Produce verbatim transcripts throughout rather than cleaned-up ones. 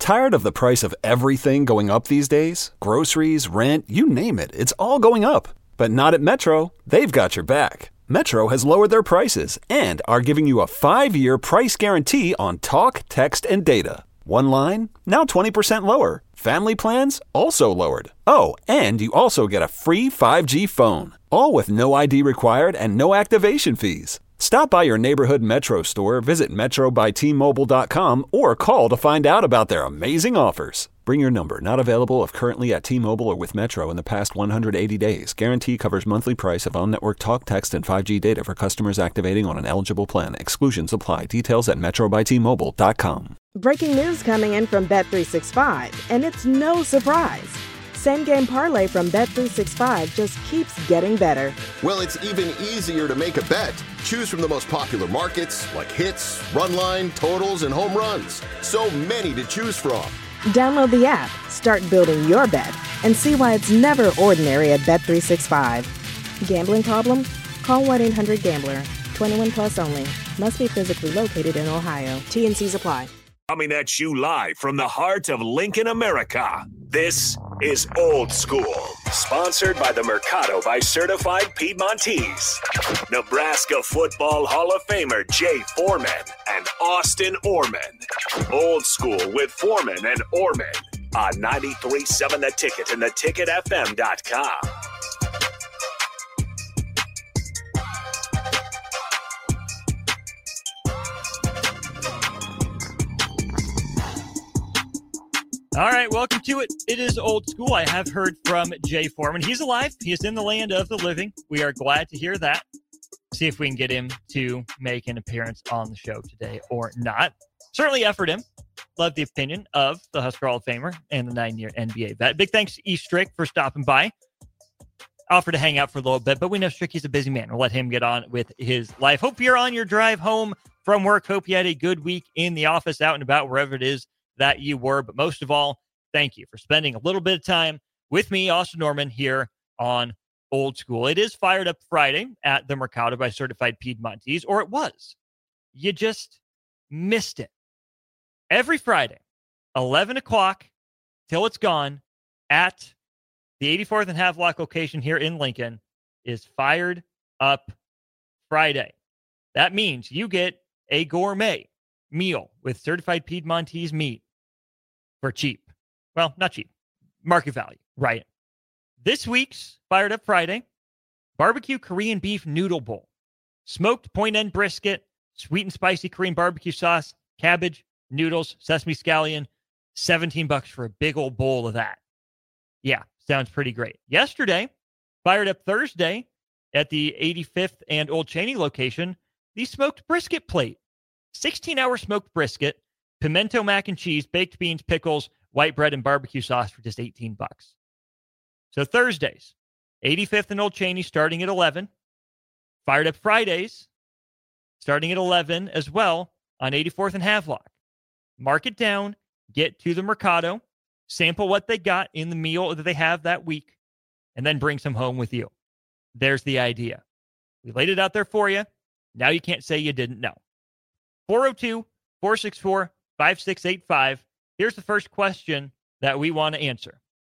Tired of the price of everything going up these days? Groceries, rent, you name it, it's all going up. But not at Metro. They've got your back. Metro has lowered their prices and are giving you a five-year price guarantee on talk, text, and data. One line, now twenty percent lower. Family plans, also lowered. Oh, and you also get a free five G phone. All with no I D required and no activation fees. Stop by your neighborhood Metro store, visit metro by t mobile dot com, or call to find out about their amazing offers. Bring your number. Not available if currently at T-Mobile or with Metro in the past one hundred eighty days. Guarantee covers monthly price of on-network talk, text, and five G data for customers activating on an eligible plan. Exclusions apply. Details at metro by t mobile dot com. Breaking news coming in from Bet three sixty-five, and it's no surprise. Same Game Parlay from Bet three sixty-five just keeps getting better. Well, it's even easier to make a bet. Choose from the most popular markets like hits, run line, totals, and home runs. So many to choose from. Download the app, start building your bet, and see why it's never ordinary at Bet three sixty-five. Gambling problem? Call one eight hundred gambler. twenty-one plus only. Must be physically located in Ohio. T and C's apply. Coming at you live from the heart of Lincoln, America. This is Old School, sponsored by the Mercado by Certified Piedmontese. Nebraska Football Hall of Famer Jay Foreman and Austin Orman. Old School with Foreman and Orman on ninety-three point seven The Ticket and the ticket f m dot com. All right, welcome to it. It is Old School. I have heard from Jay Foreman. He's alive. He is in the land of the living. We are glad to hear that. See if we can get him to make an appearance on the show today or not. Certainly effort him. Love the opinion of the Husker Hall of Famer and the nine-year N B A vet. Big thanks to E. Strick for stopping by. Offered to hang out for a little bit, but we know Strick, he's a busy man. We'll let him get on with his life. Hope you're on your drive home from work. Hope you had a good week in the office, out and about, wherever it is that you were. But most of all, thank you for spending a little bit of time with me, Austin Norman, here on Old School. It is Fired Up Friday at the Mercado by Certified Piedmontese, or it was. You just missed it. Every Friday, eleven o'clock till it's gone, at the eighty-fourth and Havelock location here in Lincoln, is Fired Up Friday. That means you get a gourmet meal with certified Piedmontese meat for cheap. Well, not cheap. Market value, right? This week's Fired Up Friday, barbecue Korean beef noodle bowl. Smoked point end brisket, sweet and spicy Korean barbecue sauce, cabbage, noodles, sesame scallion, seventeen bucks for a big old bowl of that. Yeah, sounds pretty great. Yesterday, Fired Up Thursday at the eighty-fifth and Old Cheney location, the smoked brisket plate. sixteen-hour smoked brisket, pimento mac and cheese, baked beans, pickles, white bread, and barbecue sauce for just eighteen bucks. So Thursdays, eighty-fifth and Old Cheney starting at eleven. Fired Up Fridays starting at eleven as well on eighty-fourth and Havelock. Mark it down, get to the Mercado, sample what they got in the meal that they have that week, and then bring some home with you. There's the idea. We laid it out there for you. Now you can't say you didn't know. four oh two, four six four, five six eight five. Here's the first question that we want to answer.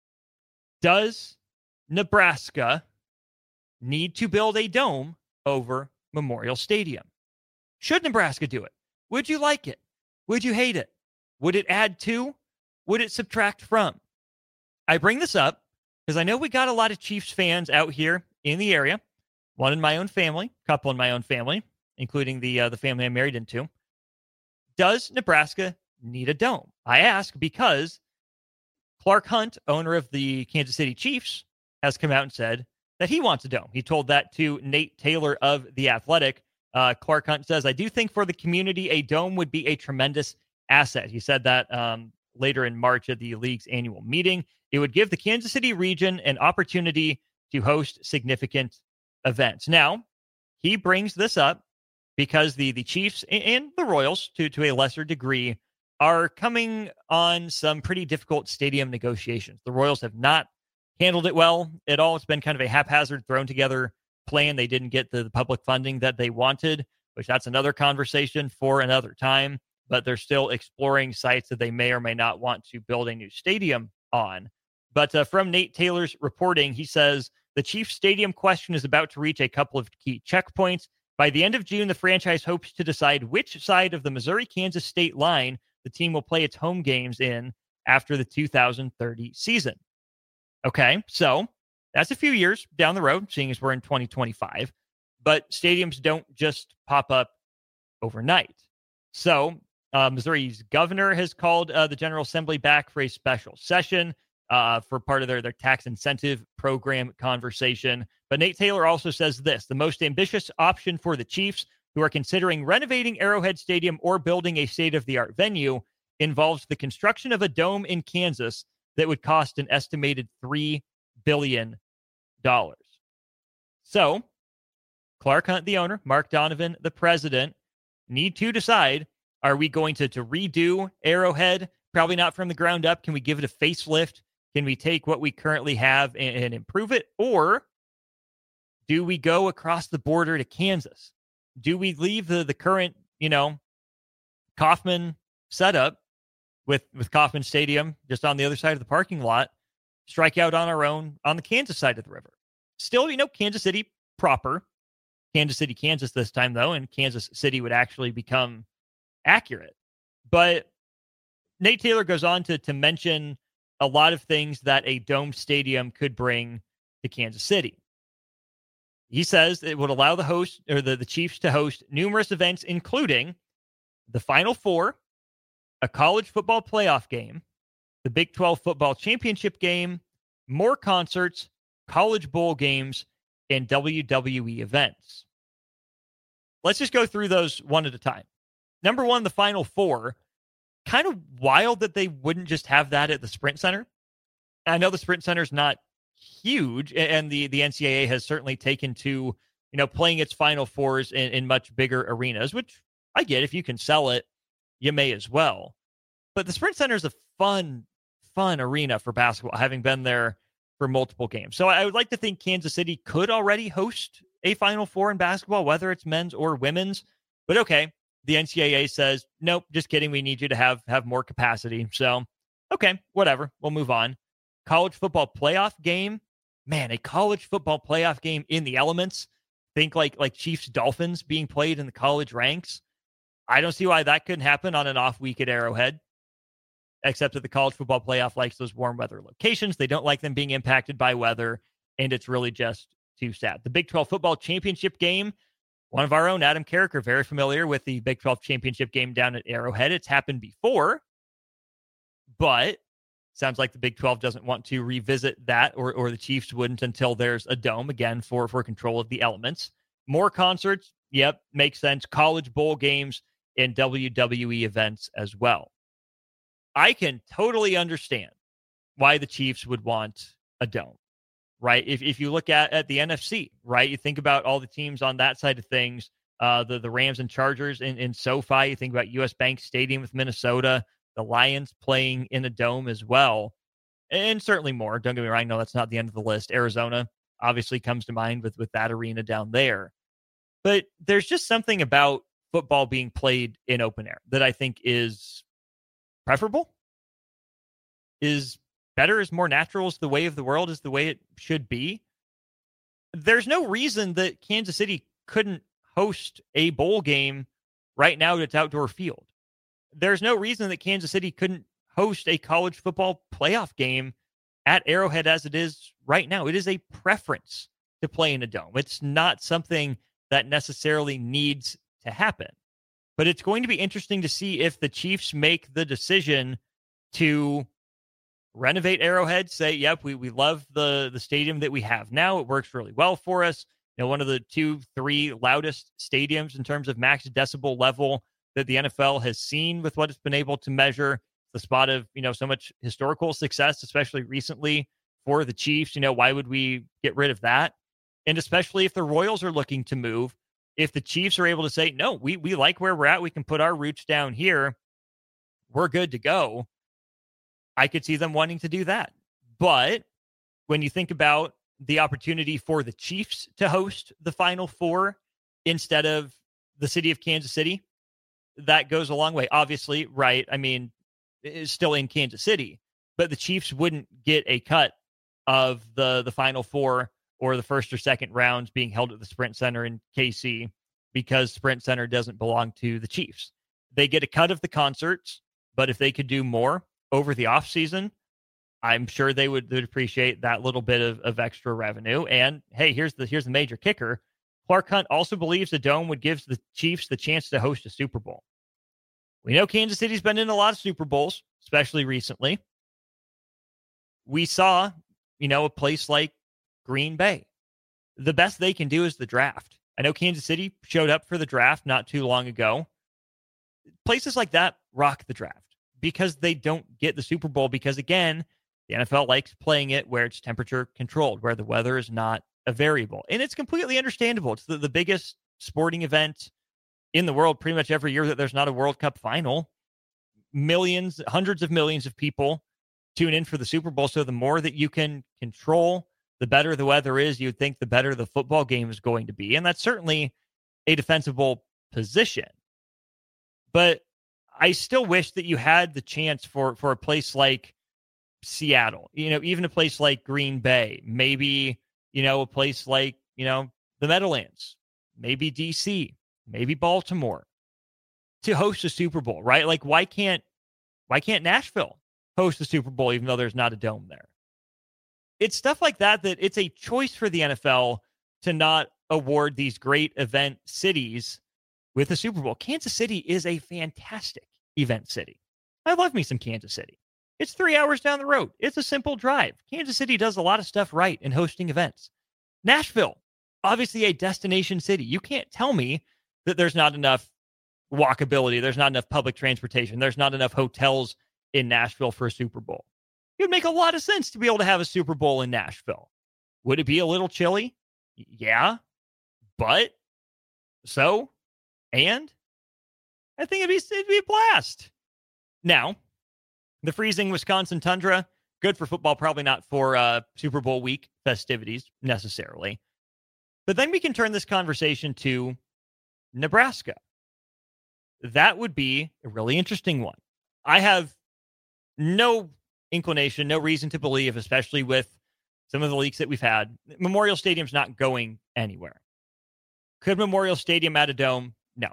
Does Nebraska need to build a dome over Memorial Stadium? Should Nebraska do it? Would you like it? Would you hate it? Would it add to? Would it subtract from? I bring this up because I know we got a lot of Chiefs fans out here in the area. One in my own family, a couple in my own family, including the uh, the family I'm married into. Does Nebraska need a dome? I ask because Clark Hunt, owner of the Kansas City Chiefs, has come out and said that he wants a dome. He told that to Nate Taylor of The Athletic. Uh, Clark Hunt says, I do think for the community, a dome would be a tremendous asset. He said that um, later in March at the league's annual meeting. It would give the Kansas City region an opportunity to host significant events. Now, he brings this up because the, the Chiefs and the Royals, to, to a lesser degree, are coming on some pretty difficult stadium negotiations. The Royals have not handled it well at all. It's been kind of a haphazard, thrown together plan. They didn't get the, the public funding that they wanted, which that's another conversation for another time. but they're still exploring sites that they may or may not want to build a new stadium on. But uh, from Nate Taylor's reporting, he says the Chiefs stadium question is about to reach a couple of key checkpoints. By the end of June, the franchise hopes to decide which side of the Missouri-Kansas state line the team will play its home games in after the two thousand thirty season. Okay, so that's a few years down the road, seeing as we're in twenty twenty-five. But stadiums don't just pop up overnight. So uh, Missouri's governor has called uh, the General Assembly back for a special session uh, for part of their, their tax incentive program conversation. But Nate Taylor also says this: the most ambitious option for the Chiefs, who are considering renovating Arrowhead Stadium or building a state-of-the-art venue, involves the construction of a dome in Kansas that would cost an estimated three billion dollars. So Clark Hunt, the owner, Mark Donovan, the president, need to decide, are we going to, to redo Arrowhead? Probably not from the ground up. Can we give it a facelift? Can we take what we currently have and, and improve it? Or do we go across the border to Kansas? Do we leave the, the current, you know, Kauffman setup with, with Kauffman Stadium just on the other side of the parking lot, strike out on our own on the Kansas side of the river? Still, you know, Kansas City proper. Kansas City, Kansas this time, though, and Kansas City would actually become accurate. But Nate Taylor goes on to, to mention a lot of things that a dome stadium could bring to Kansas City. He says it would allow the host or the, the Chiefs to host numerous events, including the Final Four, a college football playoff game, the Big twelve football championship game, more concerts, college bowl games, and W W E events. Let's just go through those one at a time. Number one, the Final Four. Kind of wild that they wouldn't just have that at the Sprint Center. I know the Sprint Center is not huge, and the, the N C double A has certainly taken to, you know, playing its Final Fours in, in much bigger arenas, which I get. If you can sell it, you may as well. But the Sprint Center is a fun, fun arena for basketball, having been there for multiple games. So I would like to think Kansas City could already host a Final Four in basketball, whether it's men's or women's. But okay, the N C double A says, nope, just kidding. We need you to have, have more capacity. So, okay, whatever. We'll move on. College football playoff game. Man, a college football playoff game in the elements. Think like, like Chiefs Dolphins being played in the college ranks. I don't see why that couldn't happen on an off week at Arrowhead, except that the college football playoff likes those warm weather locations. They don't like them being impacted by weather, and it's really just too sad. The Big twelve football championship game, one of our own, Adam Carricker, very familiar with the Big twelve championship game down at Arrowhead. It's happened before, but sounds like the Big twelve doesn't want to revisit that, or, or the Chiefs wouldn't until there's a dome, again, for, for control of the elements. More concerts, yep, makes sense. College bowl games and W W E events as well. I can totally understand why the Chiefs would want a dome, right? If if you look at, at the N F C, right, you think about all the teams on that side of things, uh, the, the Rams and Chargers in, in SoFi, you think about U S Bank Stadium with Minnesota, the Lions playing in a dome as well, and certainly more. Don't get me wrong, I know that's not the end of the list. Arizona obviously comes to mind with, with that arena down there. But there's just something about football being played in open air that I think is preferable, is better, is more natural, is the way of the world, is the way it should be. There's no reason that Kansas City couldn't host a bowl game right now that's outdoor field. There's no reason that Kansas City couldn't host a college football playoff game at Arrowhead as it is right now. It is a preference to play in a dome. It's not something that necessarily needs to happen. But it's going to be interesting to see if the Chiefs make the decision to renovate Arrowhead, say, yep, we, we love the, the stadium that we have now. It works really well for us. You know, one of the two, three loudest stadiums in terms of max decibel level that the N F L has seen with what it's been able to measure. The spot of, you know, so much historical success, especially recently for the Chiefs. You know, why would we get rid of that? And especially if the Royals are looking to move, if the Chiefs are able to say, no, we we like where we're at, we can put our roots down here, we're good to go, I could see them wanting to do that. But when you think about the opportunity for the Chiefs to host the Final Four instead of the city of Kansas City, that goes a long way. Obviously, right, I mean, it's still in Kansas City, but the Chiefs wouldn't get a cut of the, the Final Four or the first or second rounds being held at the Sprint Center in K C because Sprint Center doesn't belong to the Chiefs. They get a cut of the concerts, but if they could do more over the offseason, I'm sure they would, would appreciate that little bit of, of extra revenue. And hey, here's the here's the major kicker. Clark Hunt also believes the Dome would give the Chiefs the chance to host a Super Bowl. We know Kansas City's been in a lot of Super Bowls, especially recently. We saw, you know, a place like Green Bay. The best they can do is the draft. I know Kansas City showed up for the draft not too long ago. Places like that rock the draft because they don't get the Super Bowl because, again, the N F L likes playing it where it's temperature controlled, where the weather is not a variable. And it's completely understandable. It's the, the biggest sporting event in the world pretty much every year that there's not a World Cup final. Millions, hundreds of millions of people tune in for the Super Bowl. So the more that you can control, the better the weather is. You'd think the better the football game is going to be. And that's certainly a defensible position. But I still wish that you had the chance for, for a place like Seattle, you know, even a place like Green Bay, maybe, you know, a place like, you know, the Meadowlands, maybe D C, maybe Baltimore to host a Super Bowl, right? Like, why can't, why can't Nashville host the Super Bowl, even though there's not a dome there? It's stuff like that, that it's a choice for the N F L to not award these great event cities with the Super Bowl. Kansas City is a fantastic event city. I love me some Kansas City. It's three hours down the road. It's a simple drive. Kansas City does a lot of stuff right in hosting events. Nashville, obviously a destination city. You can't tell me that there's not enough walkability. There's not enough public transportation. There's not enough hotels in Nashville for a Super Bowl. It would make a lot of sense to be able to have a Super Bowl in Nashville. Would it be a little chilly? Yeah. But, so, and, I think it'd be, it'd be a blast. Now, the freezing Wisconsin tundra, good for football, probably not for uh, Super Bowl week festivities necessarily. But then we can turn this conversation to Nebraska. That would be a really interesting one. I have no inclination, no reason to believe, especially with some of the leaks that we've had, Memorial Stadium's not going anywhere. Could Memorial Stadium add a dome? No.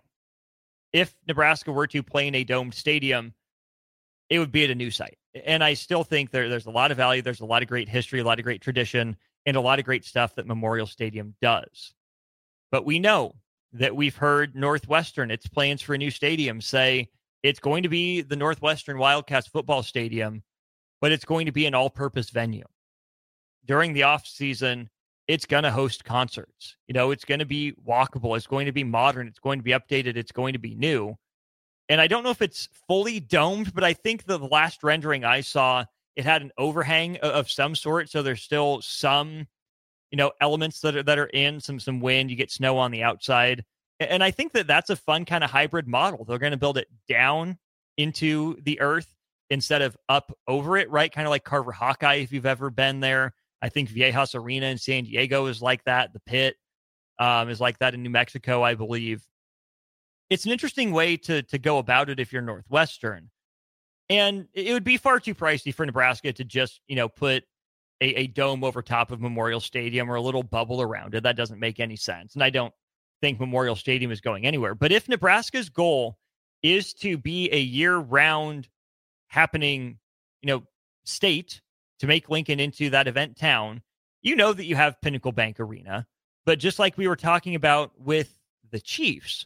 If Nebraska were to play in a domed stadium, it would be at a new site. And I still think there, there's a lot of value. There's a lot of great history, a lot of great tradition, and a lot of great stuff that Memorial Stadium does. But we know that we've heard Northwestern, its plans for a new stadium, say it's going to be the Northwestern Wildcats football stadium, but it's going to be an all-purpose venue. During the off season, it's going to host concerts. You know, it's going to be walkable. It's going to be modern. It's going to be updated. It's going to be new. And I don't know if it's fully domed, but I think the last rendering I saw, it had an overhang of some sort. So there's still some, you know, elements that are, that are in, some, some wind. You get snow on the outside. And I think that that's a fun kind of hybrid model. They're going to build it down into the earth instead of up over it, right? Kind of like Carver Hawkeye, if you've ever been there. I think Viejas Arena in San Diego is like that. The Pit um, is like that in New Mexico, I believe. It's an interesting way to to go about it if you're Northwestern. And it would be far too pricey for Nebraska to just, you know, put a, a dome over top of Memorial Stadium or a little bubble around it. That doesn't make any sense. And I don't think Memorial Stadium is going anywhere. But if Nebraska's goal is to be a year-round happening, you know, state, to make Lincoln into that event town, you know that you have Pinnacle Bank Arena. But just like we were talking about with the Chiefs,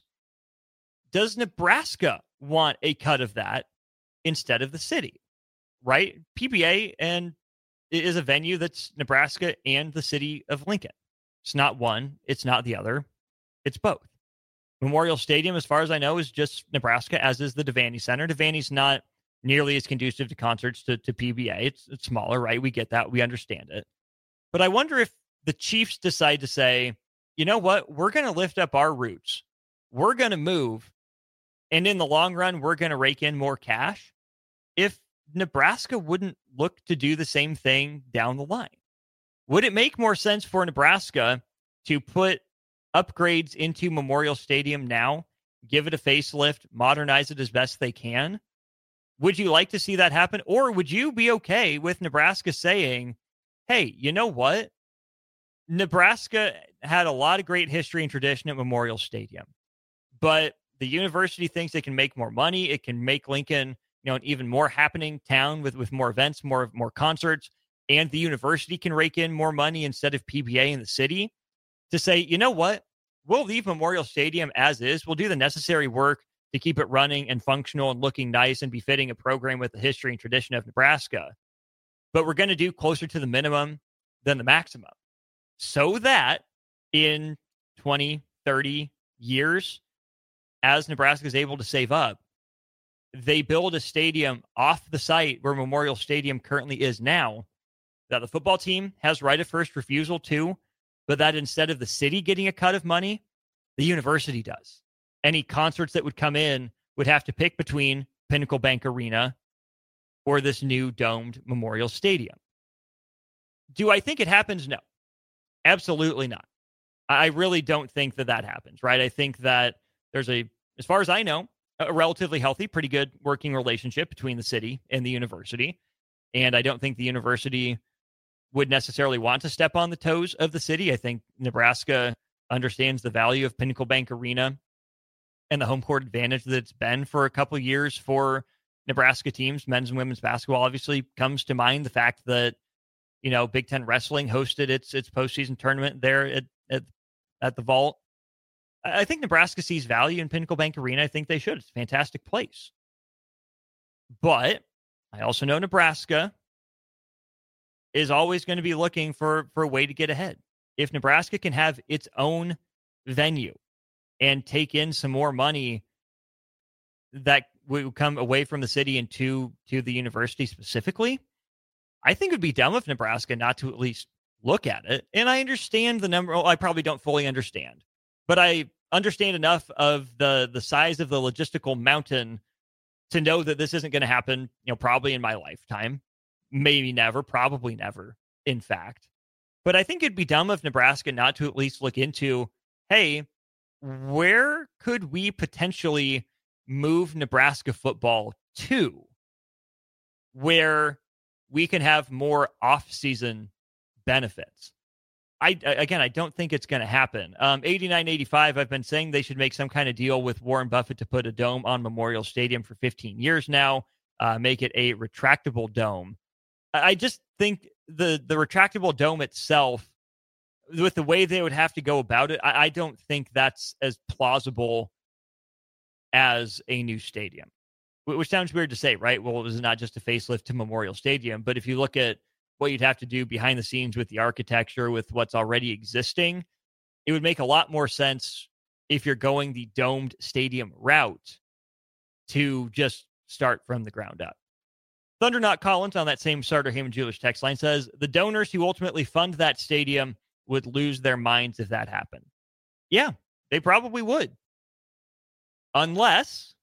does Nebraska want a cut of that instead of the city? Right? P B A and is a venue that's Nebraska and the city of Lincoln. It's not one. It's not the other. It's both. Memorial Stadium, as far as I know, is just Nebraska, as is the Devaney Center. Devaney's not nearly as conducive to concerts to, to P B A. It's, it's smaller, right? We get that. We understand it. But I wonder if the Chiefs decide to say, you know what? We're going to lift up our roots. We're going to move. And in the long run, we're going to rake in more cash. If Nebraska wouldn't look to do the same thing down the line, would it make more sense for Nebraska to put upgrades into Memorial Stadium now, give it a facelift, modernize it as best they can. Would you like to see that happen? Or would you be okay with Nebraska saying, hey, you know what? Nebraska had a lot of great history and tradition at Memorial Stadium, but the university thinks it can make more money. It can make Lincoln, you know, an even more happening town with, with more events, more, more concerts, and the university can rake in more money instead of P B A in the city, to say, you know what? We'll leave Memorial Stadium as is. We'll do the necessary work to keep it running and functional and looking nice and befitting a program with the history and tradition of Nebraska. But we're going to do closer to the minimum than the maximum, so that in twenty, thirty years, as Nebraska is able to save up, they build a stadium off the site where Memorial Stadium currently is now, that the football team has right of first refusal to, but that instead of the city getting a cut of money, the university does. Any concerts that would come in would have to pick between Pinnacle Bank Arena or this new domed Memorial Stadium. Do I think it happens? No, absolutely not. I really don't think that that happens, right? I think that there's a, as far as I know, a relatively healthy, pretty good working relationship between the city and the university. And I don't think the university would necessarily want to step on the toes of the city. I think Nebraska understands the value of Pinnacle Bank Arena and the home court advantage that it's been for a couple of years for Nebraska teams. Men's and women's basketball obviously comes to mind. The fact that, you know, Big Ten Wrestling hosted its its postseason tournament there at, at, at the Vault. I think Nebraska sees value in Pinnacle Bank Arena. I think they should. It's a fantastic place. But I also know Nebraska is always going to be looking for, for a way to get ahead. If Nebraska can have its own venue and take in some more money that will come away from the city and to, to the university specifically, I think it would be dumb of Nebraska not to at least look at it. And I understand the number. Well, I probably don't fully understand, but I understand enough of the, the size of the logistical mountain to know that this isn't going to happen, you know, probably in my lifetime. Maybe never, probably never, in fact. But I think it'd be dumb of Nebraska not to at least look into, hey, where could we potentially move Nebraska football to where we can have more off-season benefits? I, again, I don't think it's going to happen. Um, eighty-nine eighty-five, I've been saying they should make some kind of deal with Warren Buffett to put a dome on Memorial Stadium for fifteen years now, uh, make it a retractable dome. I just think the, the retractable dome itself, with the way they would have to go about it, I, I don't think that's as plausible as a new stadium, which sounds weird to say, right? Well, it was not just a facelift to Memorial Stadium, but if you look at what you'd have to do behind the scenes with the architecture, with what's already existing, it would make a lot more sense if you're going the domed stadium route to just start from the ground up. Thunderknot Collins on that same Sartor Hamann Jewelers text line says, the donors who ultimately fund that stadium would lose their minds if that happened. Yeah, they probably would. Unless,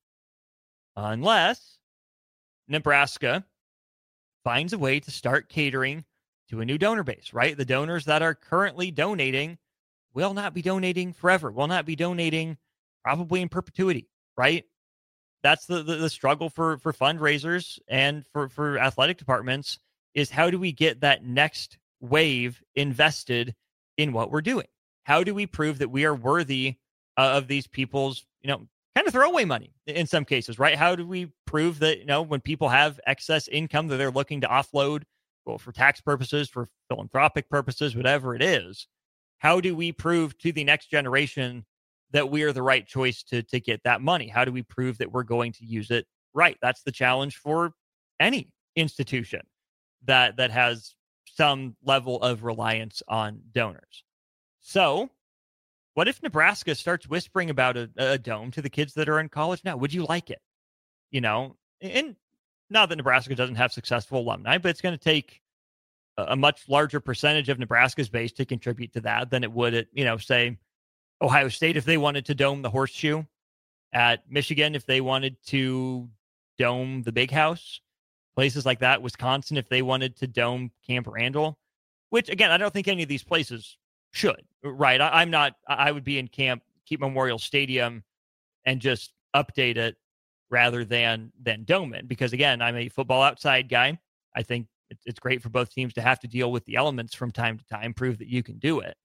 unless Nebraska finds a way to start catering to a new donor base, right? The donors that are currently donating will not be donating forever, will not be donating probably in perpetuity, right? That's the, the, the struggle for, for fundraisers and for, for athletic departments, is how do we get that next wave invested in what we're doing? How do we prove that we are worthy uh, of these people's, you know, kind of throwaway money in some cases, right? How do we prove that, you know, when people have excess income that they're looking to offload, well, for tax purposes, for philanthropic purposes, whatever it is, how do we prove to the next generation that we are the right choice to, to get that money? How do we prove that we're going to use it right? That's the challenge for any institution that, that has some level of reliance on donors. So what if Nebraska starts whispering about a, a dome to the kids that are in college now? Would you like it? You know, and not that Nebraska doesn't have successful alumni, but it's going to take a, a much larger percentage of Nebraska's base to contribute to that than it would at, you know, say, Ohio State if they wanted to dome the Horseshoe, at Michigan if they wanted to dome the Big House, places like that, Wisconsin if they wanted to dome Camp Randall, which, again, I don't think any of these places should, right? I, I'm not, I would be in camp, keep Memorial Stadium and just update it rather than than dome it. Because again, I'm a football outside guy. I think it's great for both teams to have to deal with the elements from time to time, prove that you can do it.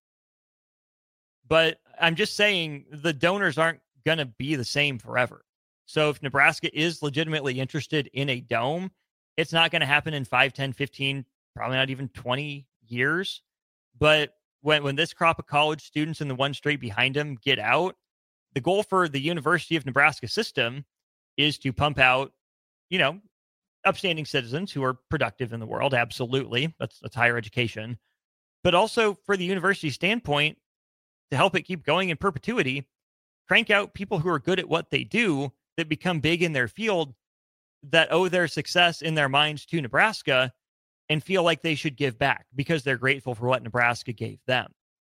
But I'm just saying the donors aren't going to be the same forever. So if Nebraska is legitimately interested in a dome, it's not going to happen in five, ten, fifteen, probably not even twenty years. But when, when this crop of college students and the one straight behind them get out, the goal for the University of Nebraska system is to pump out, you know, upstanding citizens who are productive in the world. Absolutely. That's, that's higher education. But also for the university standpoint, to help it keep going in perpetuity, crank out people who are good at what they do, that become big in their field, that owe their success in their minds to Nebraska and feel like they should give back because they're grateful for what Nebraska gave them.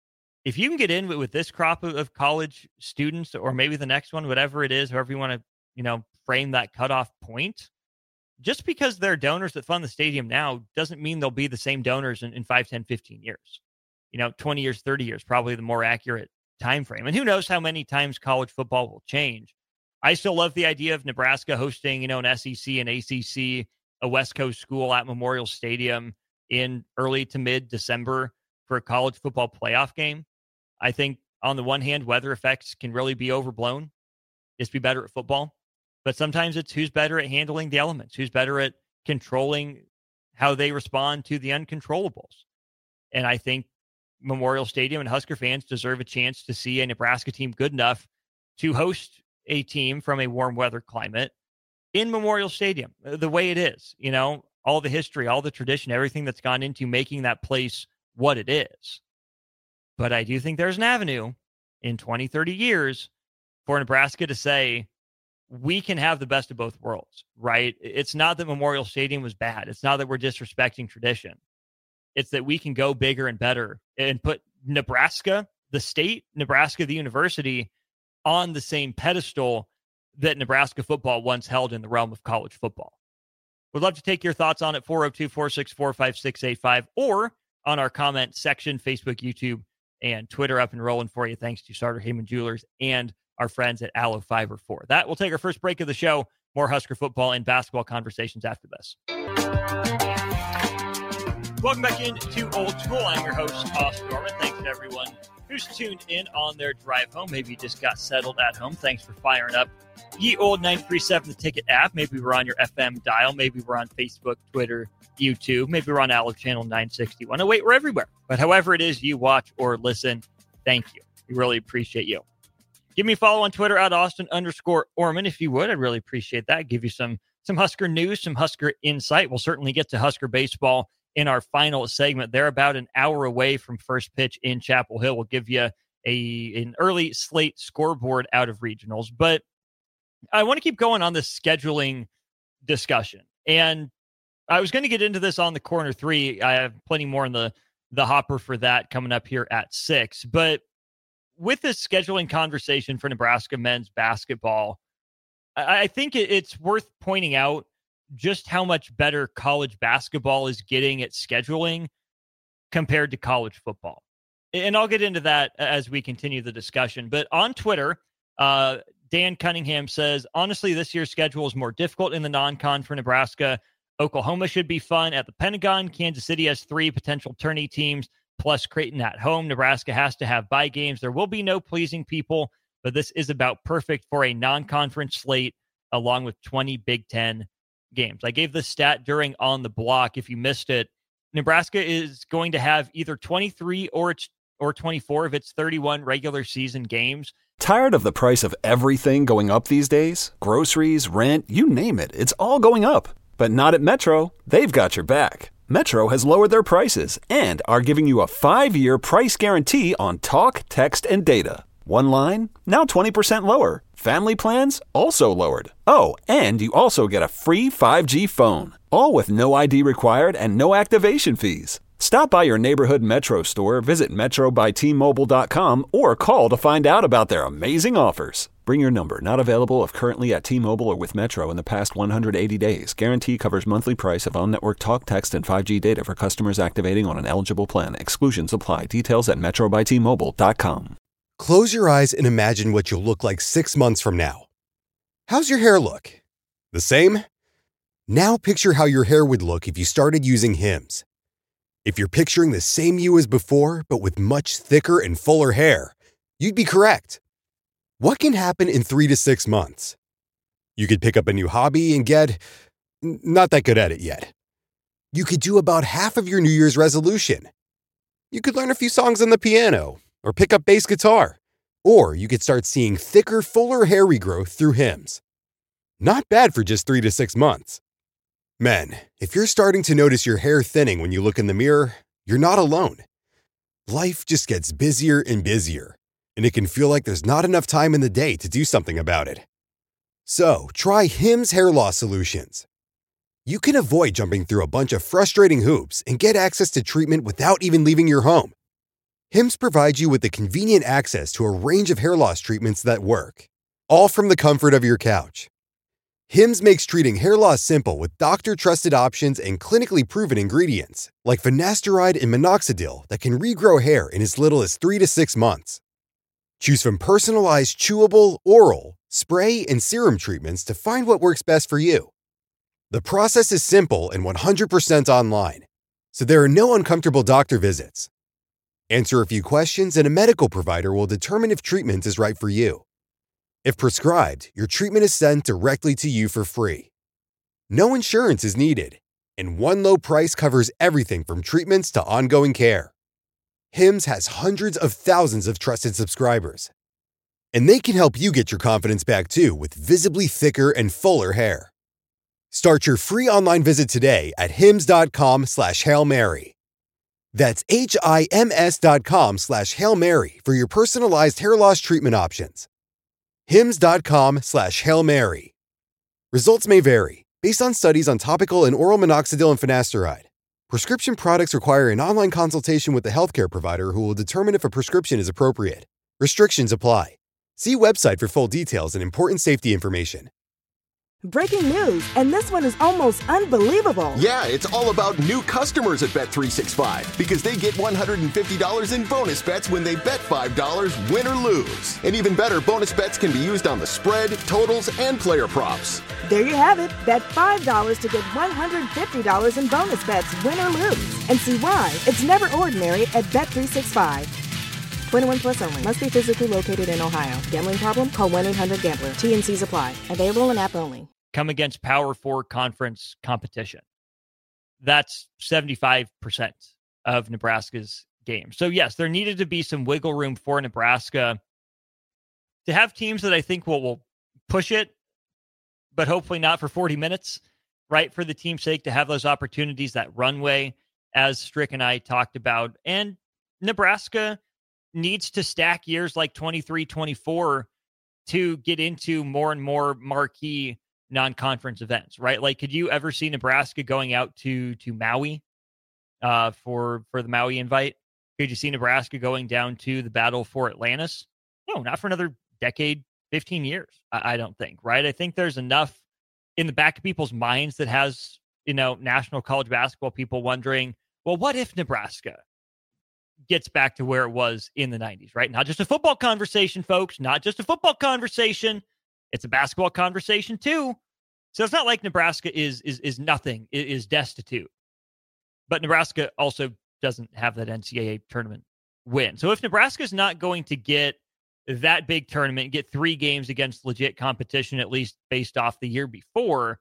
If you can get in with, with this crop of, of college students, or maybe the next one, whatever it is, however you want to, you know, frame that cutoff point, just because they're donors that fund the stadium now doesn't mean they'll be the same donors in, in five, ten, fifteen years. You know, twenty years, thirty years, probably the more accurate time frame. And who knows how many times college football will change. I still love the idea of Nebraska hosting, you know, an S E C, an A C C, a West Coast school at Memorial Stadium in early to mid-December for a college football playoff game. I think on the one hand, weather effects can really be overblown. Just be better at football. But sometimes it's who's better at handling the elements, who's better at controlling how they respond to the uncontrollables. And I think Memorial Stadium and Husker fans deserve a chance to see a Nebraska team good enough to host a team from a warm weather climate in Memorial Stadium, the way it is, you know, all the history, all the tradition, everything that's gone into making that place what it is. But I do think there's an avenue in twenty, thirty years for Nebraska to say, we can have the best of both worlds, right? It's not that Memorial Stadium was bad. It's not that we're disrespecting tradition. It's that we can go bigger and better and put Nebraska, the state, Nebraska, the university, on the same pedestal that Nebraska football once held in the realm of college football. Would love to take your thoughts on it, four oh two, four six four, five six eight five, or on our comment section, Facebook, YouTube, and Twitter, up and rolling for you, thanks to Sartor Hamann Jewelers and our friends at Allo Fiber four. That will take our first break of the show. More Husker football and basketball conversations after this. Welcome back into Old School. I'm your host, Austin Norman. Thanks to everyone who's tuned in on their drive home. Maybe you just got settled at home. Thanks for firing up Ye Old nine three seven, the Ticket app. Maybe we're on your F M dial. Maybe we're on Facebook, Twitter, YouTube. Maybe we're on Allo Channel nine sixty-one. Oh, wait, we're everywhere. But however it is you watch or listen, thank you. We really appreciate you. Give me a follow on Twitter at Austin underscore Orman if you would. I'd really appreciate that. Give you some, some Husker news, some Husker insight. We'll certainly get to Husker baseball in our final segment. They're about an hour away from first pitch in Chapel Hill. We'll give you a an early slate scoreboard out of regionals. But I want to keep going on this scheduling discussion. And I was going to get into this on the corner three. I have plenty more in the, the hopper for that coming up here at six. But with this scheduling conversation for Nebraska men's basketball, I, I think it, it's worth pointing out just how much better college basketball is getting at scheduling compared to college football. And I'll get into that as we continue the discussion. But on Twitter, uh, Dan Cunningham says, honestly, this year's schedule is more difficult in the non-con for Nebraska. Oklahoma should be fun at the Pentagon. Kansas City has three potential tourney teams, plus Creighton at home. Nebraska has to have bye games. There will be no pleasing people, but this is about perfect for a non-conference slate, along with twenty Big Ten games. I gave this stat during On the Block. If you missed it, Nebraska is going to have either twenty-three or it's or twenty-four of its thirty-one regular season games. Tired of the price of everything going up these days? Groceries, rent, you name it. It's all going up. But not at Metro. They've got your back. Metro has lowered their prices and are giving you a five-year price guarantee on talk, text, and data. One line, now twenty percent lower. Family plans, also lowered. Oh, and you also get a free five G phone. All with no I D required and no activation fees. Stop by your neighborhood Metro store, visit metro by t mobile dot com, or call to find out about their amazing offers. Bring your number. Not available if currently at T-Mobile or with Metro in the past one hundred eighty days. Guarantee covers monthly price of on-network talk, text, and five G data for customers activating on an eligible plan. Exclusions apply. Details at metro by t mobile dot com. Close your eyes and imagine what you'll look like six months from now. How's your hair look? The same? Now picture how your hair would look if you started using Hims. If you're picturing the same you as before, but with much thicker and fuller hair, you'd be correct. What can happen in three to six months? You could pick up a new hobby and get not that good at it yet. You could do about half of your New Year's resolution. You could learn a few songs on the piano or pick up bass guitar. Or you could start seeing thicker, fuller hair regrowth through Hims. Not bad for just three to six months. Men, if you're starting to notice your hair thinning when you look in the mirror, you're not alone. Life just gets busier and busier, and it can feel like there's not enough time in the day to do something about it. So, try Hims Hair Loss Solutions. You can avoid jumping through a bunch of frustrating hoops and get access to treatment without even leaving your home. Hims provides you with the convenient access to a range of hair loss treatments that work, all from the comfort of your couch. Hims makes treating hair loss simple with doctor-trusted options and clinically proven ingredients, like finasteride and minoxidil that can regrow hair in as little as three to six months. Choose from personalized chewable, oral, spray, and serum treatments to find what works best for you. The process is simple and one hundred percent online, so there are no uncomfortable doctor visits. Answer a few questions and a medical provider will determine if treatment is right for you. If prescribed, your treatment is sent directly to you for free. No insurance is needed, and one low price covers everything from treatments to ongoing care. Hims has hundreds of thousands of trusted subscribers, and they can help you get your confidence back too with visibly thicker and fuller hair. Start your free online visit today at hims.com slash Hail Mary. That's H-I-M-S dot com slash Hail Mary for your personalized hair loss treatment options. Hims.com slash Hail Mary. Results may vary based on studies on topical and oral minoxidil and finasteride. Prescription products require an online consultation with the healthcare provider who will determine if a prescription is appropriate. Restrictions apply. See website for full details and important safety information. Breaking news, and this one is almost unbelievable. Yeah, it's all about new customers at Bet three sixty-five because they get one hundred fifty dollars in bonus bets when they bet five dollars, win or lose. And even better, bonus bets can be used on the spread, totals, and player props. There you have it. Bet five dollars to get one hundred fifty dollars in bonus bets, win or lose. And see why it's never ordinary at Bet three sixty-five. twenty-one plus only. Must be physically located in Ohio. Gambling problem? Call one eight hundred gambler. T and C's apply. Available in app only. Come against Power Four conference competition. That's seventy-five percent of Nebraska's games. So yes, there needed to be some wiggle room for Nebraska to have teams that I think will, will push it, but hopefully not for forty minutes, right? For the team's sake, to have those opportunities, that runway, as Strick and I talked about. And Nebraska needs to stack years like twenty-three, twenty-four to get into more and more marquee non-conference events, right? Like, could you ever see Nebraska going out to to Maui uh, for for the Maui invite? Could you see Nebraska going down to the Battle for Atlantis? No, not for another decade, fifteen years. I, I don't think, right? I think there's enough in the back of people's minds that has, you know, national college basketball people wondering, well, what if Nebraska gets back to where it was in the nineties, right? Not just a football conversation, folks, not just a football conversation. It's a basketball conversation too. So it's not like Nebraska is is is nothing, is destitute. But Nebraska also doesn't have that N C double A tournament win. So if Nebraska is not going to get that big tournament, get three games against legit competition, at least based off the year before,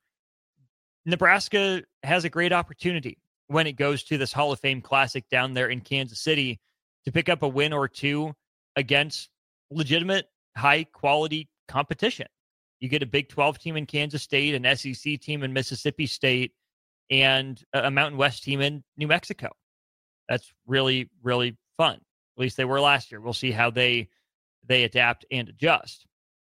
Nebraska has a great opportunity when it goes to this Hall of Fame Classic down there in Kansas City to pick up a win or two against legitimate, high-quality competition. You get a Big twelve team in Kansas State, an S E C team in Mississippi State, and a Mountain West team in New Mexico. That's really, really fun. At least they were last year. We'll see how they they adapt and adjust.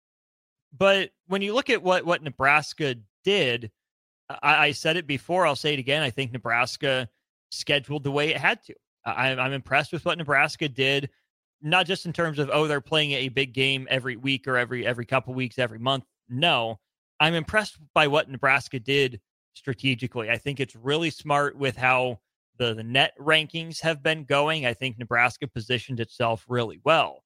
But when you look at what, what Nebraska did, I, I said it before, I'll say it again. I think Nebraska scheduled the way it had to. I, I'm impressed with what Nebraska did, not just in terms of, oh, they're playing a big game every week or every every couple weeks, every month. No, I'm impressed by what Nebraska did strategically. I think it's really smart with how the, the net rankings have been going. I think Nebraska positioned itself really well.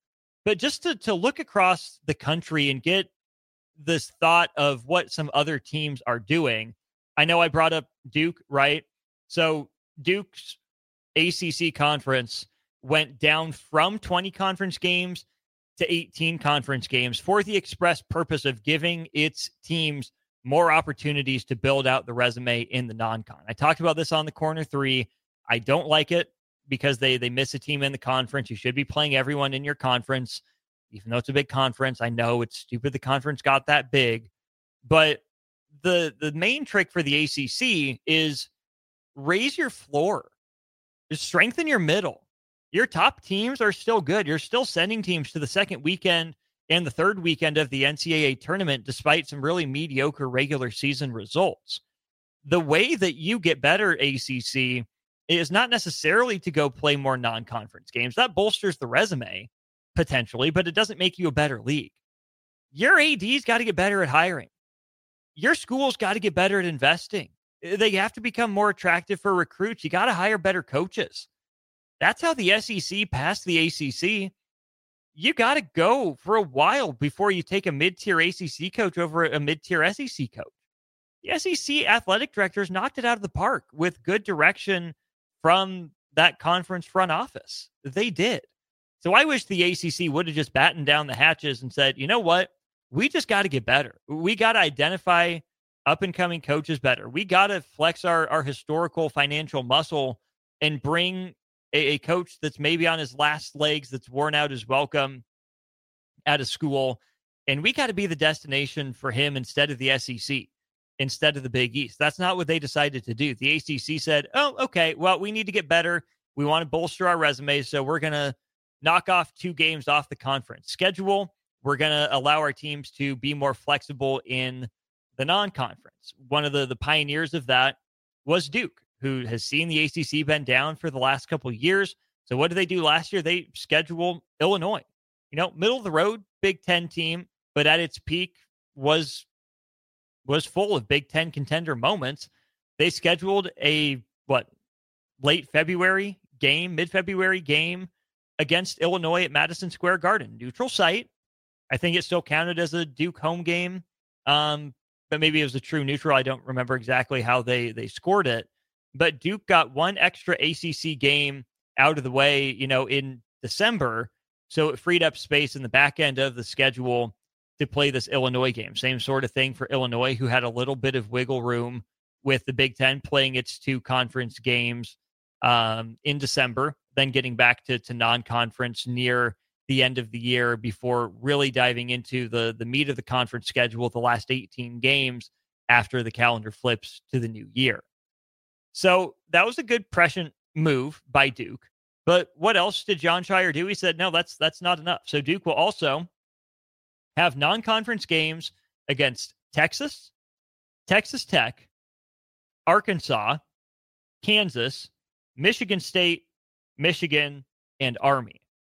But just to, to look across the country and get this thought of what some other teams are doing. I know I brought up Duke, right? So Duke's A C C conference went down from twenty conference games to eighteen conference games for the express purpose of giving its teams more opportunities to build out the resume in the non-con. I talked about this on the Corner Three. I don't like it because they they miss a team in the conference. You should be playing everyone in your conference, even though it's a big conference. I know it's stupid the conference got that big, but the the main trick for the A C C is raise your floor. Just strengthen your middle. Your top teams are still good. You're still sending teams to the second weekend and the third weekend of the N C double A tournament, despite some really mediocre regular season results. The way that you get better, A C C, is not necessarily to go play more non-conference games. That bolsters the resume, potentially, but it doesn't make you a better league. Your A D's got to get better at hiring. Your school's got to get better at investing. They have to become more attractive for recruits. You got to hire better coaches. That's how the S E C passed the A C C. You got to go for a while before you take a mid-tier A C C coach over a mid-tier S E C coach. The S E C athletic directors knocked it out of the park with good direction from that conference front office. They did. So I wish the A C C would have just battened down the hatches and said, you know what? We just got to get better. We got to identify up-and-coming coaches better. We got to flex our, our historical financial muscle and bring a, a coach that's maybe on his last legs, that's worn out his welcome at a school. And we got to be the destination for him instead of the S E C, instead of the Big East. That's not what they decided to do. The A C C said, oh, okay, well, we need to get better. We want to bolster our resumes, so we're going to knock off two games off the conference schedule. We're going to allow our teams to be more flexible in the non-conference. One of the, the pioneers of that was Duke, who has seen the A C C bend down for the last couple of years. So what did they do last year? They scheduled Illinois, you know, middle of the road, Big Ten team, but at its peak was, was full of Big Ten contender moments. They scheduled a, what, late February game, mid-February game against Illinois at Madison Square Garden, neutral site. I think it still counted as a Duke home game. Um, but maybe it was a true neutral. I don't remember exactly how they, they scored it, but Duke got one extra A C C game out of the way, you know, in December. So it freed up space in the back end of the schedule to play this Illinois game. Same sort of thing for Illinois, who had a little bit of wiggle room with the Big Ten playing its two conference games um, in December, then getting back to, to non-conference near the end of the year before really diving into the, the meat of the conference schedule, the last eighteen games after the calendar flips to the new year. So that was a good prescient move by Duke. But what else did Jon Scheyer do? He said, no, that's that's not enough. So Duke will also have non-conference games against Texas, Texas Tech, Arkansas, Kansas, Michigan State, Michigan, and Army.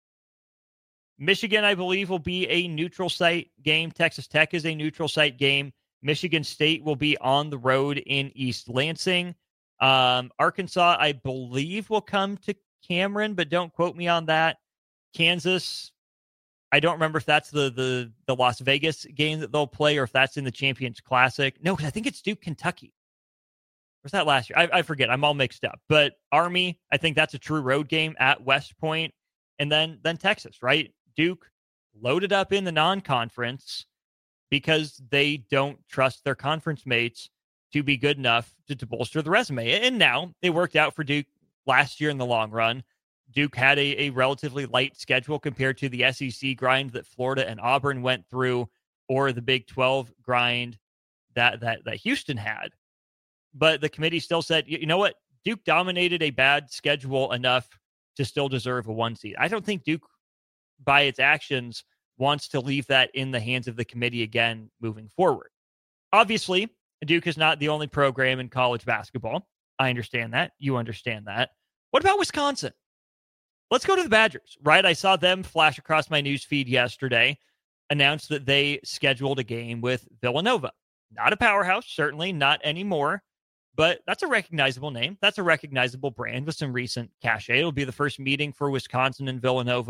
Michigan, I believe, will be a neutral site game. Texas Tech is a neutral site game. Michigan State will be on the road in East Lansing. Um, Arkansas, I believe, will come to Cameron, but don't quote me on that. Kansas, I don't remember if that's the the the Las Vegas game that they'll play or if that's in the Champions Classic. No, because I think it's Duke, Kentucky. Or was that last year? I, I forget. I'm all mixed up. But Army, I think that's a true road game at West Point. And then then Texas, right? Duke loaded up in the non-conference because they don't trust their conference mates to be good enough to, to bolster the resume. And now it worked out for Duke last year in the long run. Duke had a, a relatively light schedule compared to the S E C grind that Florida and Auburn went through, or the Big twelve grind that that that Houston had. But the committee still said, you know what? Duke dominated a bad schedule enough to still deserve a one seed. I don't think Duke, by its actions, wants to leave that in the hands of the committee again moving forward. Obviously, Duke is not the only program in college basketball. I understand that. You understand that. What about Wisconsin? Let's go to the Badgers, right? I saw them flash across my news feed yesterday, announced that they scheduled a game with Villanova. Not a powerhouse, certainly not anymore, but that's a recognizable name. That's a recognizable brand with some recent cachet. It'll be the first meeting for Wisconsin and Villanova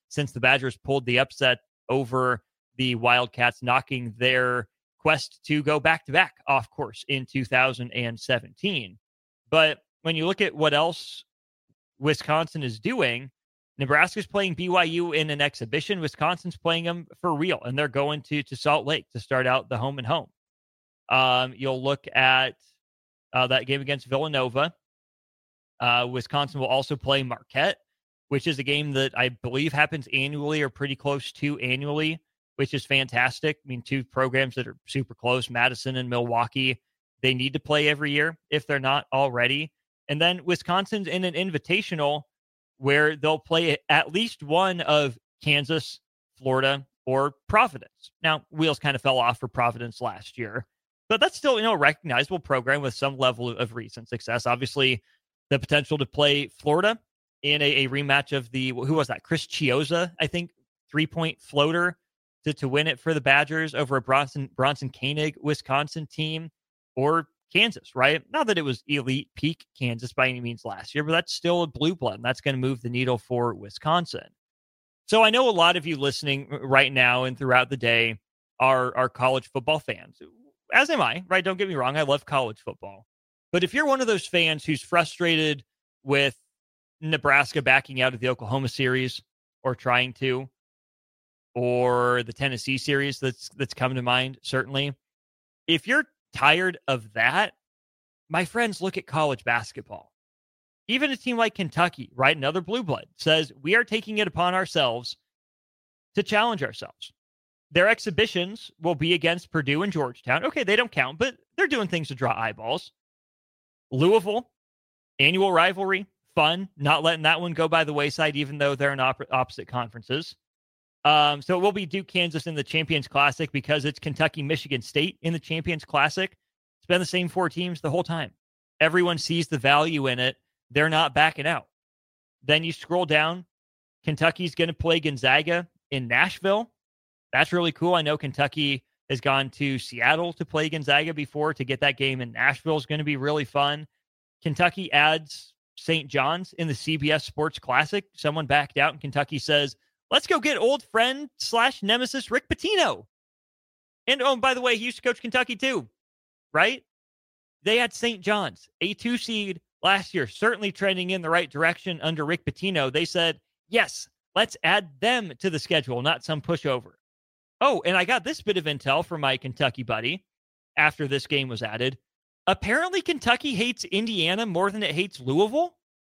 since the Badgers pulled the upset over the Wildcats, knocking their quest to go back-to-back off course in two thousand seventeen. But when you look at what else Wisconsin is doing, Nebraska's playing B Y U in an exhibition. Wisconsin's playing them for real, and they're going to, to Salt Lake to start out the home and home. Um, you'll look at uh, that game against Villanova. Uh, Wisconsin will also play Marquette, which is a game that I believe happens annually or pretty close to annually, which is fantastic. I mean, two programs that are super close, Madison and Milwaukee, they need to play every year if they're not already. And then Wisconsin's in an invitational where they'll play at least one of Kansas, Florida, or Providence. Now, wheels kind of fell off for Providence last year, but that's still, you know, a recognizable program with some level of recent success. Obviously, the potential to play Florida in a, a rematch of the, who was that? Chris Chiozza, I think, three-point floater to, to win it for the Badgers over a Bronson, Bronson Koenig Wisconsin team, or Kansas, right? Not that it was elite peak Kansas by any means last year, but that's still a blue blood, and that's going to move the needle for Wisconsin. So I know a lot of you listening right now and throughout the day are, are college football fans, as am I, right? Don't get me wrong. I love college football. But if you're one of those fans who's frustrated with Nebraska backing out of the Oklahoma series or trying to, or the Tennessee series that's that's come to mind, certainly, if you're tired of that, my friends, look at college basketball. Even a team like Kentucky, right, another blue blood, says we are taking it upon ourselves to challenge ourselves. Their exhibitions will be against Purdue and Georgetown. Okay, they don't count, but they're doing things to draw eyeballs. Louisville, annual rivalry, fun, not letting that one go by the wayside, even though they're in op- opposite conferences. Um, so it will be Duke, Kansas in the Champions Classic because it's Kentucky, Michigan State in the Champions Classic. It's been the same four teams the whole time. Everyone sees the value in it. They're not backing out. Then you scroll down. Kentucky's going to play Gonzaga in Nashville. That's really cool. I know Kentucky has gone to Seattle to play Gonzaga before. To get that game in Nashville is going to be really fun. Kentucky adds Saint John's in the C B S Sports Classic. Someone backed out, and Kentucky says, let's go get old friend slash nemesis Rick Pitino. And, oh, by the way, he used to coach Kentucky too, right? They had Saint John's, a two seed last year, certainly trending in the right direction under Rick Pitino. They said, yes, let's add them to the schedule, not some pushover. Oh, and I got this bit of intel from my Kentucky buddy after this game was added. Apparently, Kentucky hates Indiana more than it hates Louisville.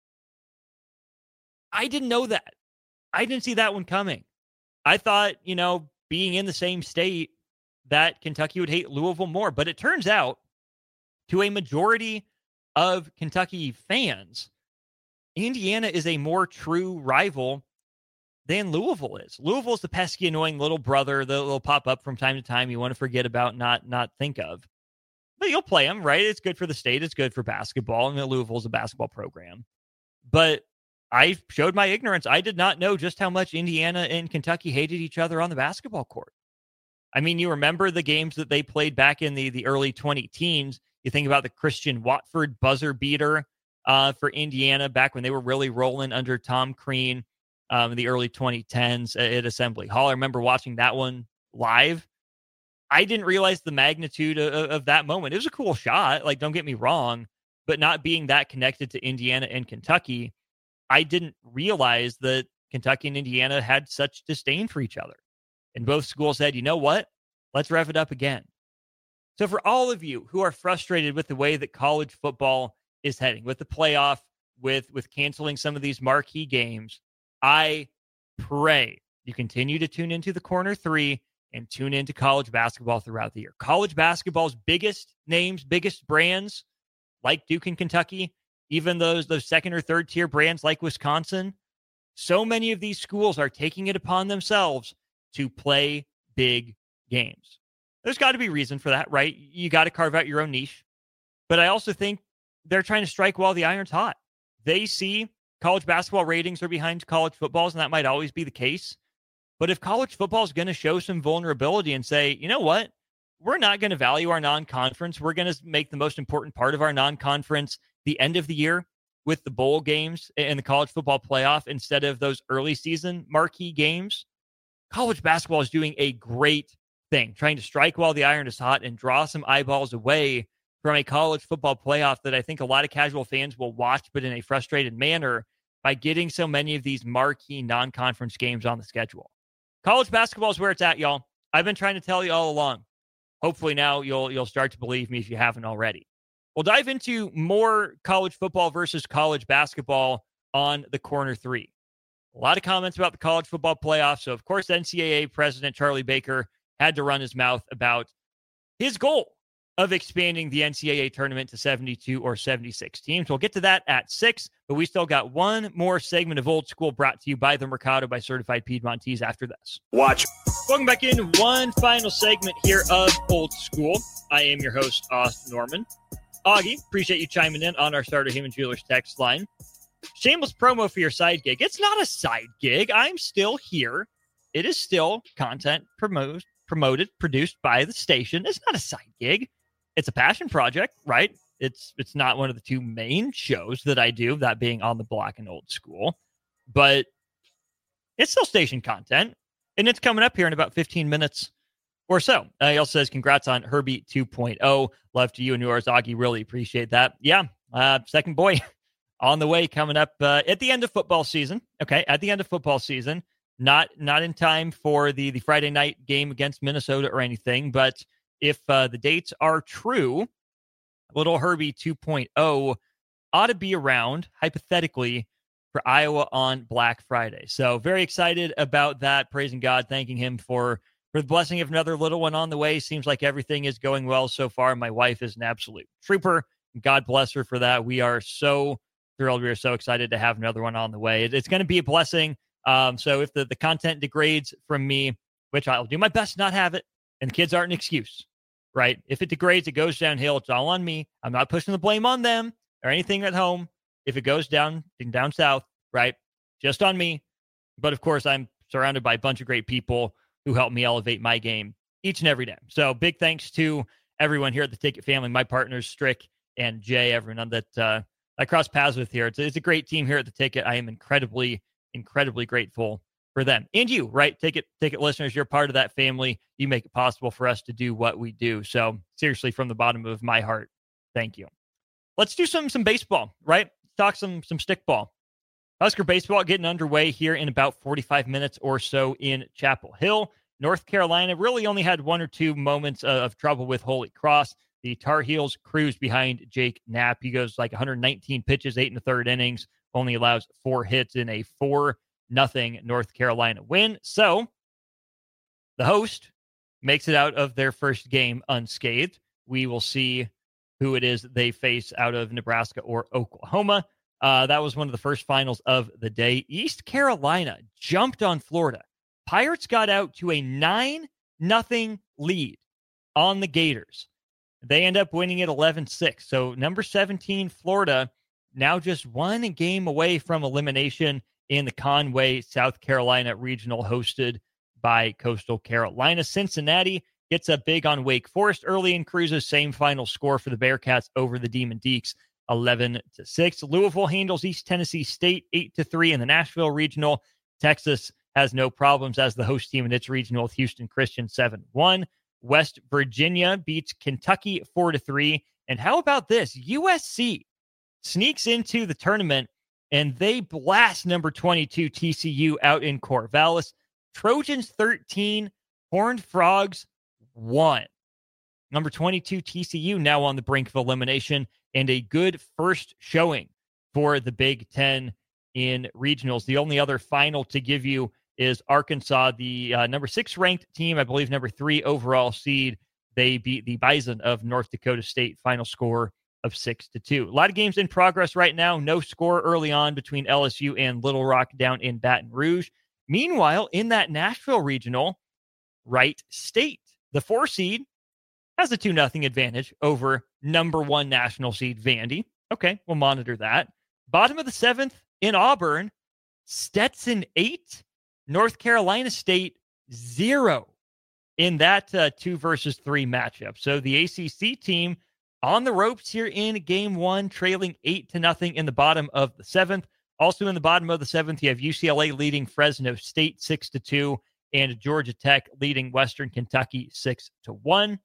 I didn't know that. I didn't see that one coming. I thought, you know, being in the same state, that Kentucky would hate Louisville more. But it turns out, to a majority of Kentucky fans, Indiana is a more true rival than Louisville is. Louisville is the pesky, annoying little brother that will pop up from time to time you want to forget about, not not think of. But you'll play them, right? It's good for the state. It's good for basketball. And Louisville's a basketball program. But I showed my ignorance. I did not know just how much Indiana and Kentucky hated each other on the basketball court. I mean, you remember the games that they played back in the, the early twenty teens. You think about the Christian Watford buzzer beater uh, for Indiana back when they were really rolling under Tom Crean um, in the early twenty tens at Assembly Hall. I remember watching that one live. I didn't realize the magnitude of, of that moment. It was a cool shot. Like, don't get me wrong, but not being that connected to Indiana and Kentucky, I didn't realize that Kentucky and Indiana had such disdain for each other. And both schools said, you know what? Let's rev it up again. So for all of you who are frustrated with the way that college football is heading, with the playoff, with, with canceling some of these marquee games, I pray you continue to tune into the Corner Three and tune into college basketball throughout the year. College basketball's biggest names, biggest brands, like Duke and Kentucky, even those, those second or third tier brands like Wisconsin, so many of these schools are taking it upon themselves to play big games. There's got to be reason for that, right? You got to carve out your own niche. But I also think they're trying to strike while the iron's hot. They see college basketball ratings are behind college footballs, and that might always be the case. But if college football is going to show some vulnerability and say, you know what? We're not going to value our non-conference. We're going to make the most important part of our non-conference the end of the year with the bowl games in the college football playoff instead of those early season marquee games. College basketball is doing a great thing, trying to strike while the iron is hot and draw some eyeballs away from a college football playoff that I think a lot of casual fans will watch, but in a frustrated manner, by getting so many of these marquee non-conference games on the schedule. College basketball is where it's at, y'all. I've been trying to tell you all along. Hopefully now you'll you'll start to believe me if you haven't already. We'll dive into more college football versus college basketball on the corner three. A lot of comments about the college football playoff. So, of course, N C double A President Charlie Baker had to run his mouth about his goal of expanding the N C double A tournament to seventy-two or seventy-six teams. We'll get to that at six, but we still got one more segment of Old School brought to you by the Mercado by Certified Piedmontese after this. Watch. Welcome back in. One final segment here of Old School. I am your host, Austin Norman. Augie, appreciate you chiming in on our Starter Heyman Jewelers text line. Shameless promo for your side gig. It's not a side gig. I'm still here. It is still content promoted, promoted, produced by the station. It's not a side gig. It's a passion project, right? It's it's not one of the two main shows that I do, that being On the Block and Old School. But it's still station content, and it's coming up here in about fifteen minutes or so. Uh, he also says, congrats on Herbie two point oh. Love to you and yours, Augie. Really appreciate that. Yeah, uh, second boy on the way, coming up uh, at the end of football season. Okay, at the end of football season. Not not in time for the, the Friday night game against Minnesota or anything, but if uh, the dates are true, little Herbie two point oh ought to be around, hypothetically, for Iowa on Black Friday. So very excited about that, praising God, thanking him for, for the blessing of another little one on the way. Seems like everything is going well so far. My wife is an absolute trooper. God bless her for that. We are so thrilled. We are so excited to have another one on the way. It, it's going to be a blessing. Um, so if the, the content degrades from me, which I'll do my best to not have it, and the kids aren't an excuse, right? If it degrades, it goes downhill. It's all on me. I'm not pushing the blame on them or anything at home. If it goes down, down south, right? Just on me. But of course, I'm surrounded by a bunch of great people who help me elevate my game each and every day. So big thanks to everyone here at the Ticket family, my partners, Strick and Jay, everyone that uh, I cross paths with here. It's, it's a great team here at the Ticket. I am incredibly, incredibly grateful for them. And you, right? Ticket, Ticket listeners, you're part of that family. You make it possible for us to do what we do. So seriously, from the bottom of my heart, thank you. Let's do some some baseball, right? Talk some some stickball. Husker baseball getting underway here in about forty-five minutes or so in Chapel Hill. North Carolina really only had one or two moments of trouble with Holy Cross. The Tar Heels cruise behind Jake Knapp. He goes like one hundred nineteen pitches, eight and a third innings, only allows four hits in a four nothing North Carolina win. So the host makes it out of their first game unscathed. We will see who it is they face out of Nebraska or Oklahoma. Uh, that was one of the first finals of the day. East Carolina jumped on Florida. Pirates got out to a nine nothing lead on the Gators. They end up winning it eleven six. So number seventeen, Florida, now just one game away from elimination in the Conway, South Carolina regional hosted by Coastal Carolina. Cincinnati gets a big on Wake Forest early in cruises. Same final score for the Bearcats over the Demon Deacs, eleven to six. Louisville handles East Tennessee State eight to three in the Nashville regional. Texas has no problems as the host team in its regional with Houston Christian seven one. West Virginia beats Kentucky four to three. And how about this? U S C sneaks into the tournament and they blast number twenty-two T C U out in Corvallis. Trojans thirteen, Horned Frogs one. Number twenty-two T C U now on the brink of elimination, and a good first showing for the Big Ten in regionals. The only other final to give you is Arkansas, the uh, number six ranked team, I believe number three overall seed. They beat the Bison of North Dakota State, final score of six to two. A lot of games in progress right now. No score early on between L S U and Little Rock down in Baton Rouge. Meanwhile, in that Nashville regional, Wright State, the four seed, has a two nothing advantage over number one national seed Vandy. Okay, we'll monitor that. Bottom of the seventh in Auburn, Stetson eight, North Carolina State zero in that uh, two versus three matchup. So the A C C team on the ropes here in game one, trailing eight to nothing in the bottom of the seventh. Also in the bottom of the seventh, you have U C L A leading Fresno State six to two and Georgia Tech leading Western Kentucky six to one.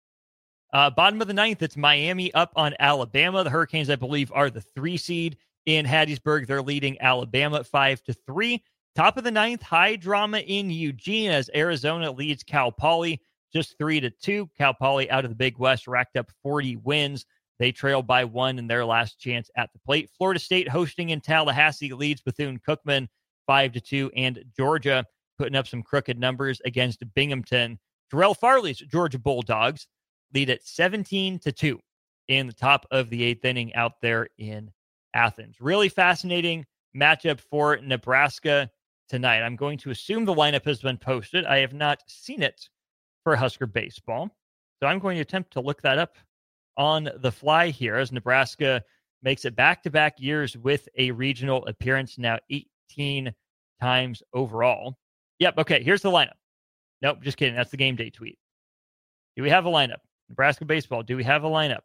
Uh, bottom of the ninth, it's Miami up on Alabama. The Hurricanes, I believe, are the three seed in Hattiesburg. They're leading Alabama five to three. Top of the ninth, high drama in Eugene as Arizona leads Cal Poly just three to two. Cal Poly out of the Big West racked up forty wins. They trail by one in their last chance at the plate. Florida State hosting in Tallahassee leads Bethune-Cookman five to two, and Georgia putting up some crooked numbers against Binghamton. Terrell Farley's Georgia Bulldogs lead at seventeen to two in the top of the eighth inning out there in Athens. Really fascinating matchup for Nebraska tonight. I'm going to assume the lineup has been posted. I have not seen it for Husker baseball, so I'm going to attempt to look that up on the fly here as Nebraska makes it back-to-back years with a regional appearance, now eighteen times overall. Yep, okay, here's the lineup. Nope, just kidding. That's the game day tweet. Do we have a lineup? Nebraska baseball, do we have a lineup?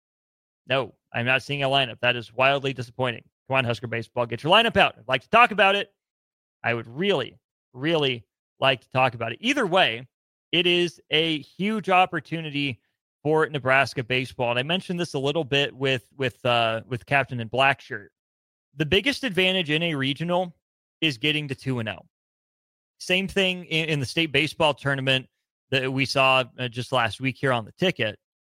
No, I'm not seeing a lineup. That is wildly disappointing. Come on, Husker baseball, get your lineup out. I'd like to talk about it. I would really, really like to talk about it. Either way, it is a huge opportunity for Nebraska baseball. And I mentioned this a little bit with with uh, with Captain in Black Shirt. The biggest advantage in a regional is getting to two and oh. Same thing in, in the state baseball tournament that we saw uh, just last week here on the ticket.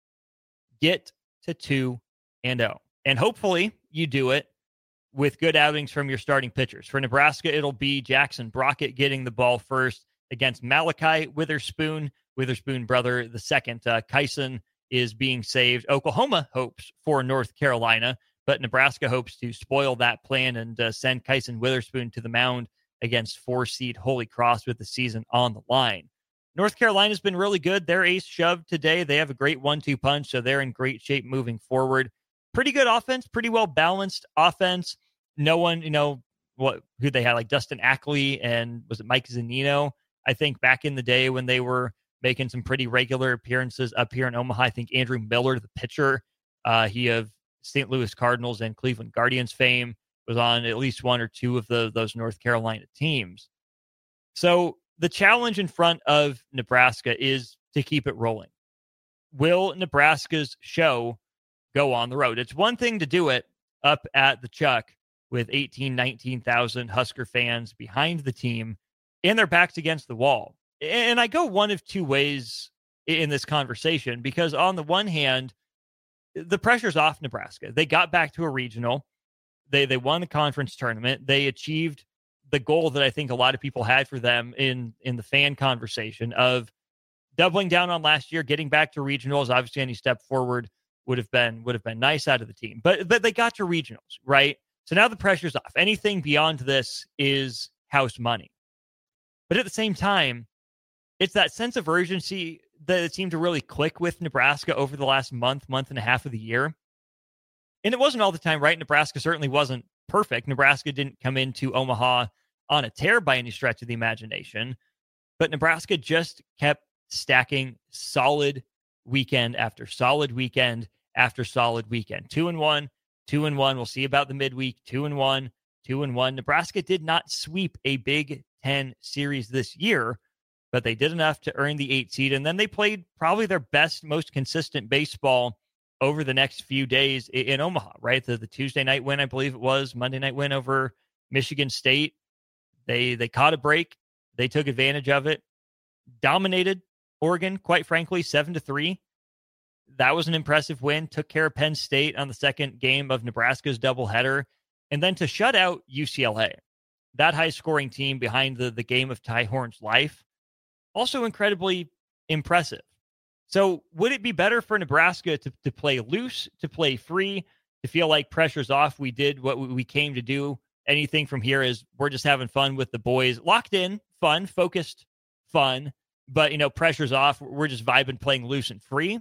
Get to two and oh. And hopefully you do it with good outings from your starting pitchers. For Nebraska, it'll be Jackson Brockett getting the ball first against Malachi Witherspoon. Witherspoon brother, the second. Uh, Kyson is being saved. Oklahoma hopes for North Carolina, but Nebraska hopes to spoil that plan and uh, send Kyson Witherspoon to the mound against four-seed Holy Cross with the season on the line. North Carolina's been really good. Their ace shoved today. They have a great one two punch, so they're in great shape moving forward. Pretty good offense, pretty well-balanced offense. No one, you know, what who they had, like Dustin Ackley and was it Mike Zunino? I think back in the day when they were making some pretty regular appearances up here in Omaha. I think Andrew Miller, the pitcher, uh, he of Saint Louis Cardinals and Cleveland Guardians fame, was on at least one or two of the, those North Carolina teams. So the challenge in front of Nebraska is to keep it rolling. Will Nebraska's show go on the road? It's one thing to do it up at the Chuck with eighteen, nineteen thousand Husker fans behind the team and their backs against the wall. And I go one of two ways in this conversation because on the one hand, the pressure's off Nebraska. They got back to a regional. They they won the conference tournament. They achieved the goal that I think a lot of people had for them in, in the fan conversation of doubling down on last year, getting back to regionals. Obviously, any step forward would have been would have been nice out of the team. But but they got to regionals, right? So now the pressure's off. Anything beyond this is house money. But at the same time, it's that sense of urgency that it seemed to really click with Nebraska over the last month, month and a half of the year. And it wasn't all the time, right? Nebraska certainly wasn't perfect. Nebraska didn't come into Omaha on a tear by any stretch of the imagination. But Nebraska just kept stacking solid weekend after solid weekend after solid weekend. Two and one, two and one. We'll see about the midweek. Two and one, two and one. Nebraska did not sweep a Big Ten series this year, but they did enough to earn the eight seed. And then they played probably their best, most consistent baseball over the next few days in, in Omaha, right? The, the Tuesday night win, I believe it was, Monday night win over Michigan State. They they caught a break. They took advantage of it. Dominated Oregon, quite frankly, seven to three. That was an impressive win. Took care of Penn State on the second game of Nebraska's doubleheader. And then to shut out U C L A, that high-scoring team behind the, the game of Ty Horn's life, also incredibly impressive. So would it be better for Nebraska to, to play loose, to play free, to feel like pressure's off? We did what we came to do. Anything from here is we're just having fun with the boys. Locked in, fun, focused, fun. But, you know, pressure's off. We're just vibing, playing loose and free.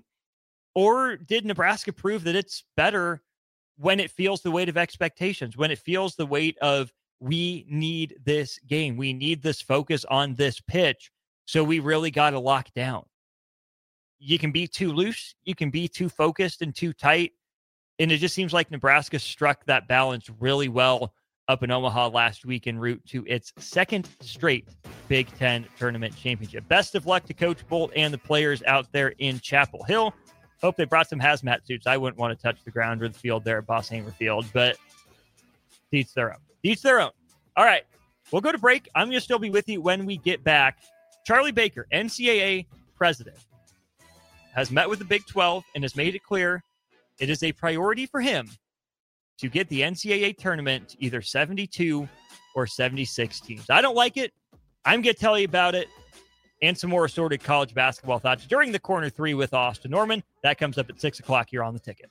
Or did Nebraska prove that it's better when it feels the weight of expectations, when it feels the weight of we need this game, we need this focus on this pitch, so we really got to lock down? you can be too loose, you can be too focused and too tight. And it just seems like Nebraska struck that balance really well up in Omaha last week en route to its second straight Big Ten tournament championship. Best of luck to Coach Bolt and the players out there in Chapel Hill. Hope they brought some hazmat suits. I wouldn't want to touch the ground or the field there at Bosshamer Field, but each their own. Each their own. All right, we'll go to break. I'm going to still be with you when we get back. Charlie Baker, N C double A president, has met with the Big twelve and has made it clear it is a priority for him to get the N C double A tournament to either seventy-two or seventy-six teams. I don't like it. I'm going to tell you about it and some more assorted college basketball thoughts during the Corner three with Austin Norman. That comes up at six o'clock here on The Ticket.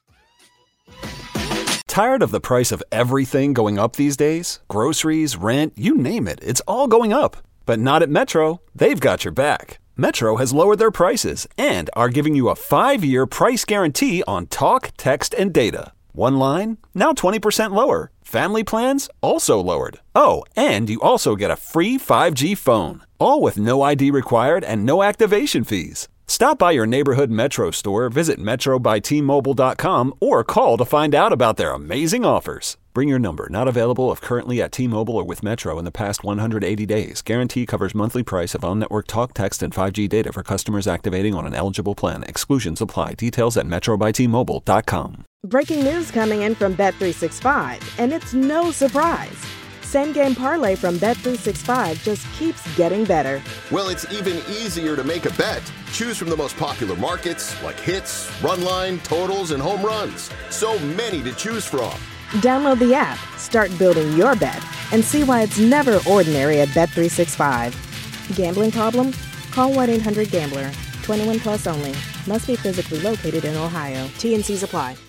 Tired of the price of everything going up these days? Groceries, rent, you name it. It's all going up. But not at Metro. They've got your back. Metro has lowered their prices and are giving you a five-year price guarantee on talk, text, and data. One line, now twenty percent lower. Family plans, also lowered. Oh, and you also get a free five G phone. All with no I D required and no activation fees. Stop by your neighborhood Metro store, visit metro by t mobile dot com, or call to find out about their amazing offers. Bring your number. Not available if currently at T-Mobile or with Metro in the past one hundred eighty days. Guarantee covers monthly price of on-network talk, text, and five G data for customers activating on an eligible plan. Exclusions apply. Details at metro by t mobile dot com. Breaking news coming in from Bet three sixty-five, and it's no surprise. Same game parlay from Bet three sixty-five just keeps getting better. Well, it's even easier to make a bet. Choose from the most popular markets like hits, run line, totals, and home runs. So many to choose from. Download the app, start building your bet, and see why it's never ordinary at Bet three sixty-five. Gambling problem? Call one eight hundred gambler. twenty-one plus only. Must be physically located in Ohio. T and C's apply.